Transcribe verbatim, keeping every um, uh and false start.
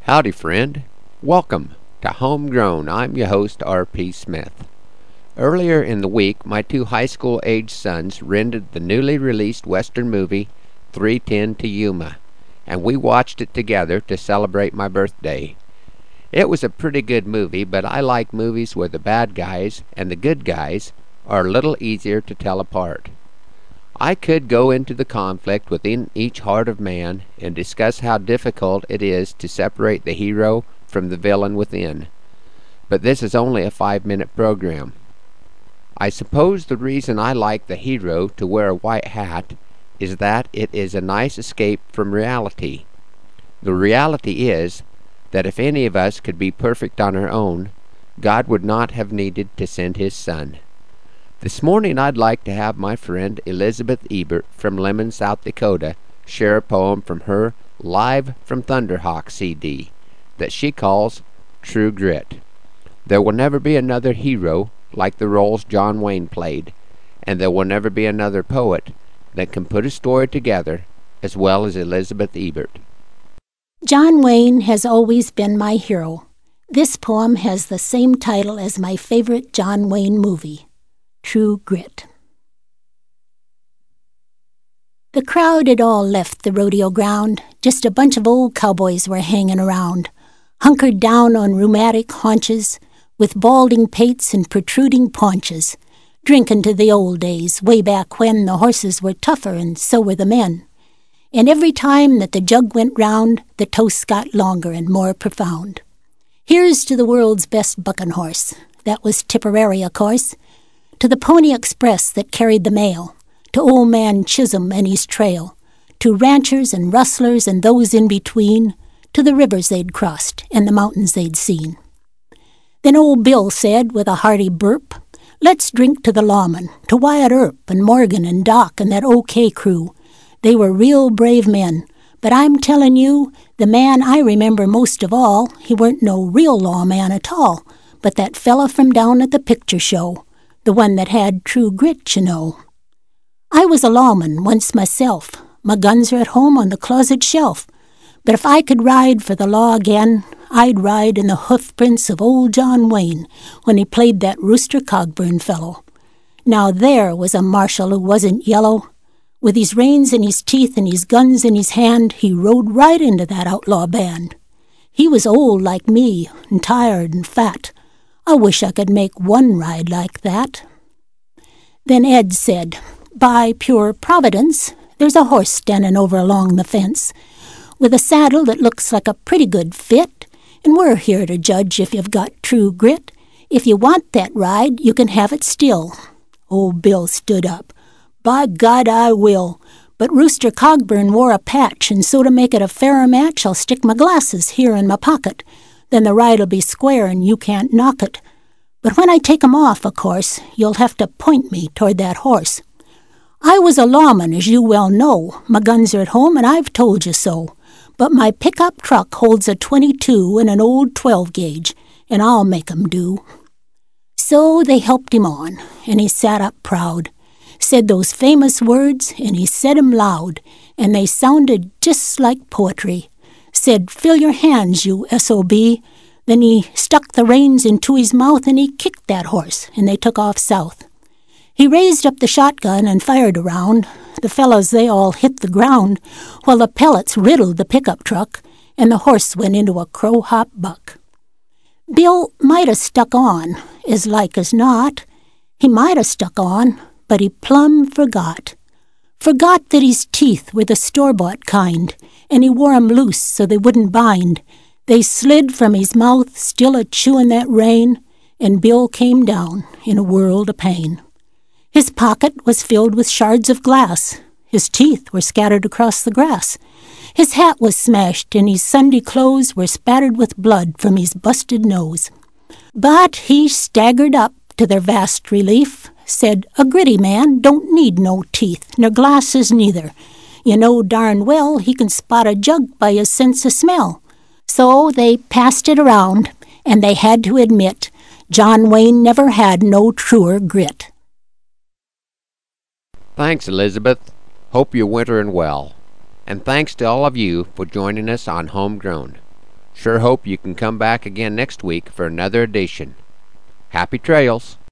Howdy, friend. Welcome to Homegrown. I'm your host, R P Smith. Earlier in the week, my two high school-aged sons rented the newly released Western movie three ten to Yuma, and we watched it together to celebrate my birthday. It was a pretty good movie, but I like movies where the bad guys and the good guys are a little easier to tell apart. I could go into the conflict within each heart of man and discuss how difficult it is to separate the hero from the villain within. But this is only a five-minute program. I suppose the reason I like the hero to wear a white hat is that it is a nice escape from reality. The reality is that if any of us could be perfect on our own, God would not have needed to send His Son. This morning I'd like to have my friend Elizabeth Ebert from Lemon, South Dakota, share a poem from her Live from Thunderhawk C D that she calls True Grit. There will never be another hero like the roles John Wayne played, and there will never be another poet that can put a story together as well as Elizabeth Ebert. John Wayne has always been my hero. This poem has the same title as my favorite John Wayne movie, True Grit. The crowd had all left the rodeo ground. Just a bunch of old cowboys were hanging around, hunkered down on rheumatic haunches, with balding pates and protruding paunches, drinking to the old days, way back when the horses were tougher and so were the men. And every time that the jug went round, the toasts got longer and more profound. Here's to the world's best bucking horse. That was Tipperary, of course. To the Pony Express that carried the mail, to Old Man Chisholm and his trail, to ranchers and rustlers and those in between, to the rivers they'd crossed and the mountains they'd seen. Then old Bill said with a hearty burp, "Let's drink to the lawmen, to Wyatt Earp and Morgan and Doc and that OK crew. They were real brave men, but I'm tellin' you, the man I remember most of all, he weren't no real lawman at all, but that fella from down at the picture show. The one that had true grit, you know. I was a lawman once myself. My guns are at home on the closet shelf. But if I could ride for the law again, I'd ride in the hoofprints of old John Wayne when he played that Rooster Cogburn fellow. Now there was a marshal who wasn't yellow. With his reins in his teeth and his guns in his hand, he rode right into that outlaw band. He was old like me, and tired and fat. I wish I could make one ride like that." Then Ed said, "By pure providence, there's a horse standing over along the fence, with a saddle that looks like a pretty good fit, and we're here to judge if you've got true grit. If you want that ride, you can have it still." Old Bill stood up. "By God, I will. But Rooster Cogburn wore a patch, and so to make it a fairer match, I'll stick my glasses here in my pocket. Then the ride'll be square and you can't knock it. But when I take 'em off, of course, you'll have to point me toward that horse. I was a lawman, as you well know. My guns are at home, and I've told you so. But my pickup truck holds a twenty-two and an old twelve-gauge, and I'll make 'em do." So they helped him on, and he sat up proud, said those famous words, and he said 'em loud, and they sounded just like poetry. Said, "Fill your hands, you S O B. Then he stuck the reins into his mouth and he kicked that horse, and they took off south. He raised up the shotgun and fired around. The fellows, they all hit the ground, while the pellets riddled the pickup truck, and the horse went into a crow-hop buck. Bill might 'a' stuck on, as like as not. He might 'a' stuck on, but he plumb forgot. Forgot that his teeth were the store-bought kind, and he wore 'em loose so they wouldn't bind. They slid from his mouth, still a-chewin' that rain, and Bill came down in a world of pain. His pocket was filled with shards of glass. His teeth were scattered across the grass. His hat was smashed, and his Sunday clothes were spattered with blood from his busted nose. But he staggered up to their vast relief, said, "A gritty man don't need no teeth, nor glasses neither. You know darn well he can spot a jug by his sense of smell." So they passed it around, and they had to admit John Wayne never had no truer grit. Thanks, Elizabeth. Hope you're wintering well. And thanks to all of you for joining us on Homegrown. Sure hope you can come back again next week for another edition. Happy trails!